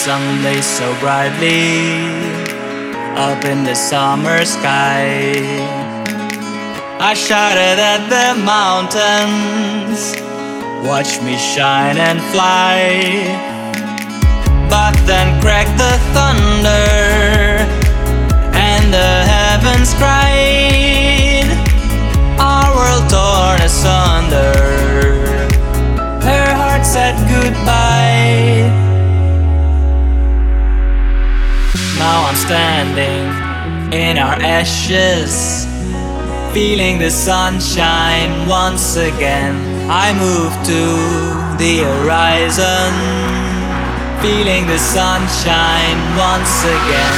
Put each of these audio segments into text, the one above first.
sun lays so brightly up in the summer sky. I shouted at the mountains, watch me shine and fly. But then cracked the thunder, and the heavens cried, our world torn asunder. Her heart said goodbye. Now I'm standing in our ashes, feeling the sunshine once again. I move to the horizon, feeling the sunshine once again.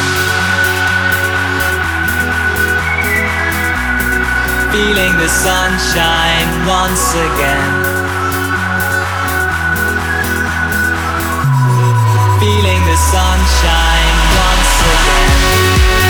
Feeling the sunshine once again. Feeling the sunshine once again.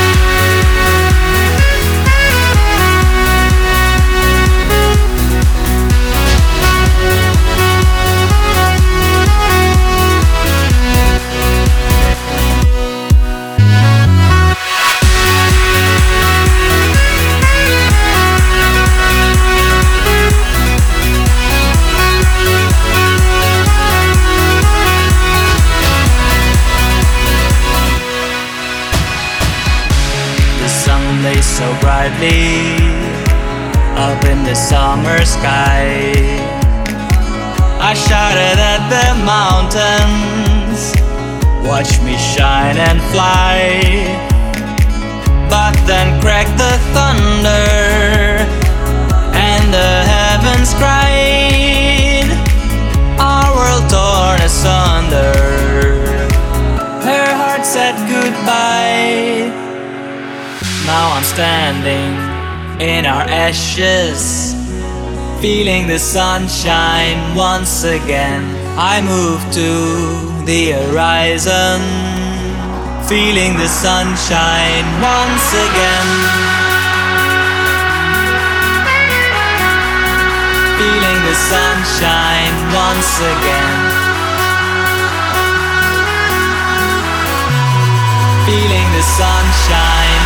Lays so brightly up in the summer sky. I shouted at the mountains, watch me shine and fly. But then cracked the thunder, and the heavens cried, our world torn asunder. Her heart said goodbye. Now I'm standing in our ashes, feeling the sunshine once again. I move to the horizon, feeling the sunshine once again. Feeling the sunshine once again. Feeling the sunshine